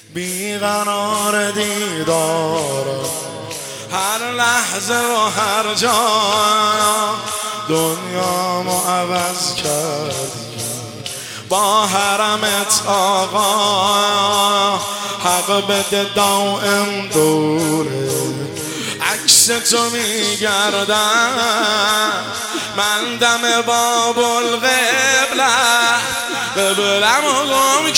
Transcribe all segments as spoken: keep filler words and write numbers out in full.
بیقرار دیدارم، هر لحظه و هر جا دنیامو عوض کردی با حرمت آقا. حق بده دائم دوره عکس تو میگردم، من دم باب القبله قبلم رو گم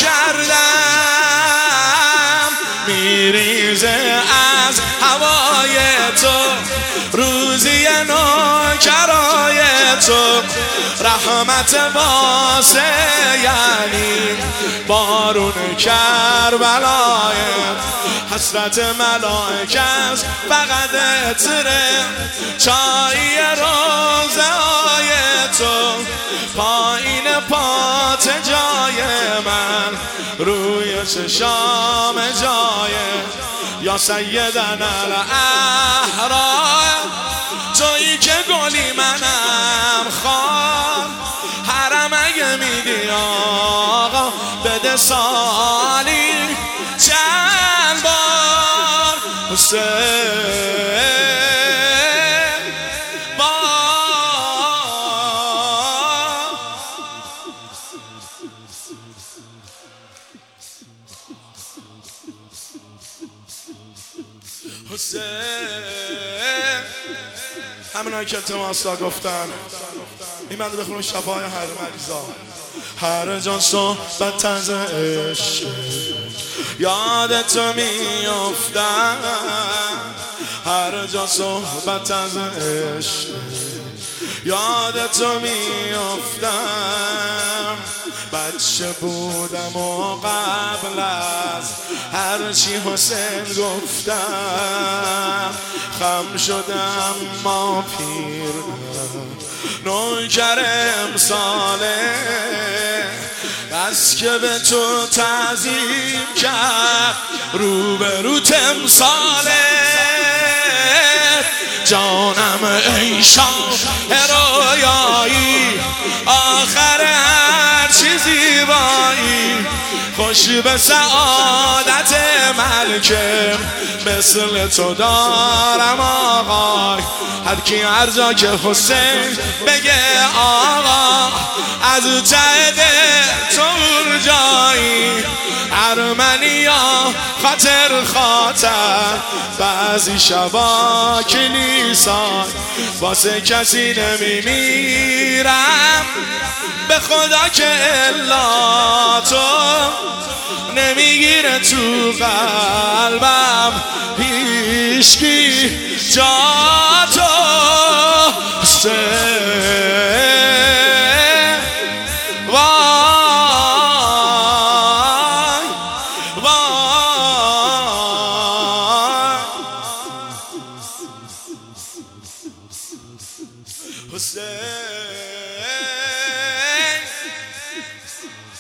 کردم. میریزه از هوای تو روزی نوکرای تو، رحمت واسه یعنی بارون کربلای، حسرت ملائکه است فقط اتره چای روزه های تو، پایین پات جای من روی چشام جای یا سیدنا الاحرار. تویی که گلی منم خان، حرم اگه میدی آقا بده سالی چند بار حسین حسین. همینایی که التماسا گفتن این بنده بخونم شفاهای هر مریضا. هر جان صحبت از عشق یادت میافتم، هر جان صحبت از عشق یادت میافتم. بچه بودم و قبل از هرچی حسین گفتم خم شدم ما پیرم نوکر امساله، بس که به تو تعظیم کرد رو به رو تمثاله. جانم ای شاه رویایی آخر هر چی زیبایی، خوش به سعادت ملکه مثل تو دارم آقای. هر کی هر جا که حسین بگه آقا از ته دل تو جایی، ارمنیا خاطر خاطر بعضی شبا کلیسا واسه کسی نمیمیرم، به خدا که الا تو نمیگیره تو قلبم هیچکی جا تو حسین. وای وای حسین